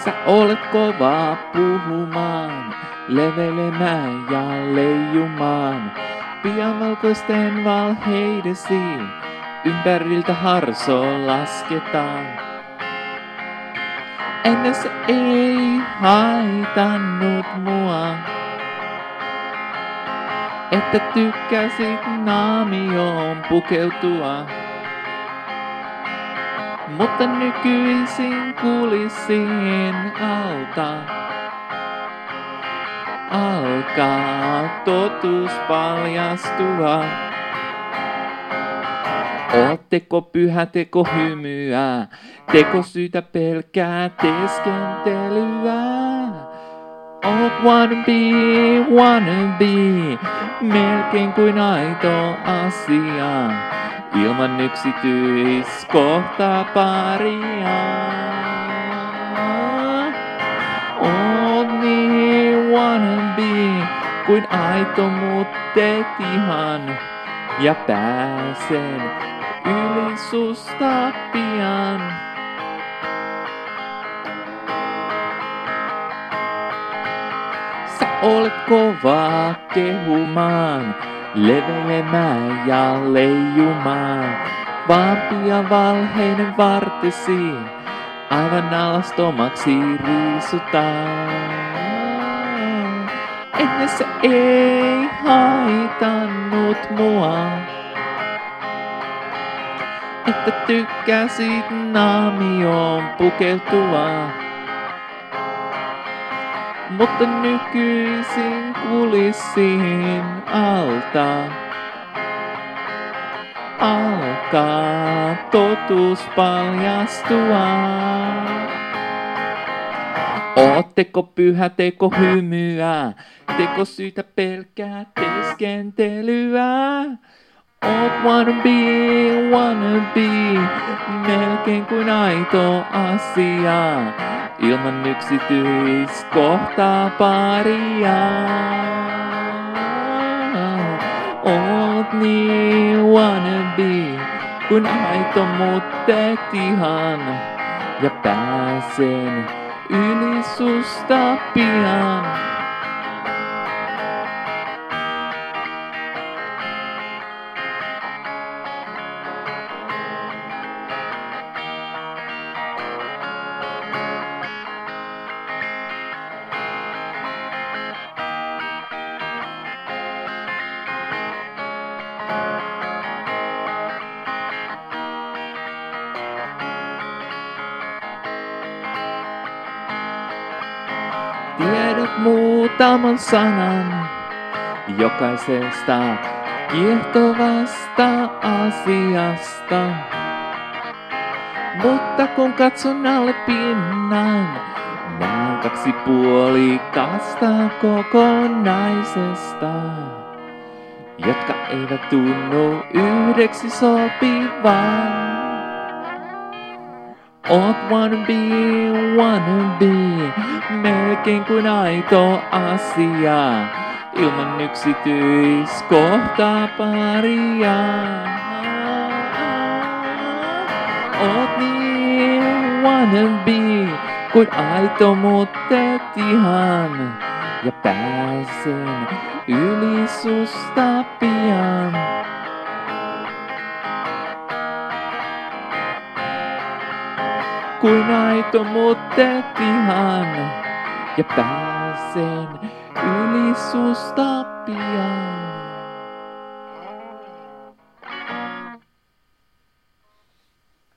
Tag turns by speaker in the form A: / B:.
A: Sä olet kova puhumaan, levelemään ja leijumaan. Pian valkoisten valheidesi ympäriltä harso lasketaan. Ennen se ei haitannut mua, että tykkäsit naamioon pukeutua. Mutta nykyisin kulissin alta alkaa totuus paljastua. Ootteko pyhä teko hymyä, teko syytä pelkää teeskentelyä? Oot wannabe, melkein kuin aito asia, ilman yksityiskohtaa paria. Oot niin wannabe, kuin aito mut teet ihan, ja pääsen yli susta pian. Sä olet kova kehumaan, levelemään ja leijumaan. Vaan pian valheinen vartesi aivan alastomaksi riisutaan. Ennen se ei haitannut mua, että tykkäsit naamioon pukeutua. Mutta nykyisin kulissin alta alkaa totuus paljastua. Ootteko pyhä teko hymyä, teko syytä pelkää teeskentelyä? Oot wannabe, melkein kuin aito asia, ilman yksityiskohtaa paria. Oot niin wannabe, kuin aito mut teet ihan, ja pääsen yli susta pian. Tiedät muutaman sanan jokaisesta kiehtovasta asiasta. Mutta kun katson alle pinnan, näen kaksi puolikasta kokonaisesta, jotka eivät tunnu yhdeksi sopivan. Oot wannabe, melkein kuin aito asia, ilman yksityiskohtaa paria. Oot niin wannabe, kuin aito mut teet ihan, ja pääsen yli susta pian. Kuin aito mut teet ihan, ja pääsen yli susta pian.